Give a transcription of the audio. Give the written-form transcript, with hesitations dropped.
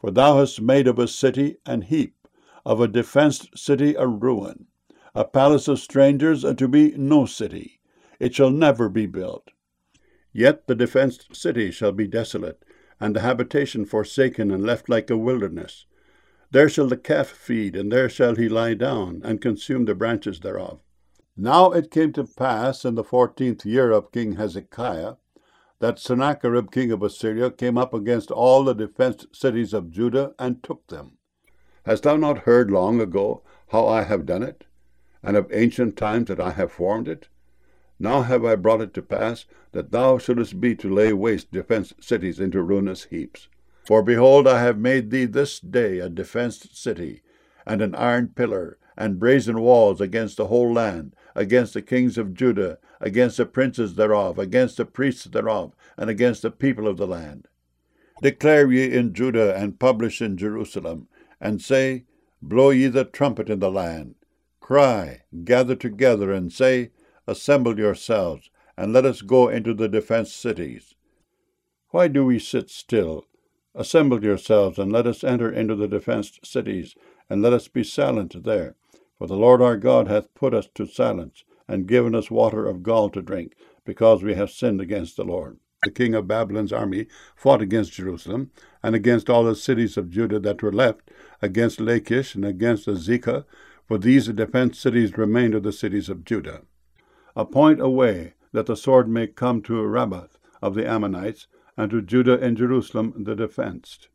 For thou hast made of a city an heap, of a defenced city a ruin, a palace of strangers to be no city. It shall never be built. Yet the defenced city shall be desolate, and the habitation forsaken and left like a wilderness. There shall the calf feed, and there shall he lie down, and consume the branches thereof. Now it came to pass in the 14th year of King Hezekiah, that Sennacherib king of Assyria came up against all the defenced cities of Judah, and took them. Hast thou not heard long ago how I have done it, and of ancient times that I have formed it? Now have I brought it to pass, that thou shouldest be to lay waste defenced cities into ruinous heaps. For behold, I have made thee this day a defenced city, and an iron pillar, and brazen walls against the whole land, against the kings of Judah, against the princes thereof, against the priests thereof, and against the people of the land. Declare ye in Judah, and publish in Jerusalem, and say, Blow ye the trumpet in the land. Cry, gather together, and say, Assemble yourselves, and let us go into the defenced cities. Why do we sit still? Assemble yourselves, and let us enter into the defenced cities, and let us be silent there. For the Lord our God hath put us to silence, and given us water of gall to drink, because we have sinned against the Lord. The king of Babylon's army fought against Jerusalem, and against all the cities of Judah that were left, against Lachish, and against Azekah, for these defenced cities remained of the cities of Judah. Appoint a way that the sword may come to Rabbath of the Ammonites, and to Judah and Jerusalem the defenced.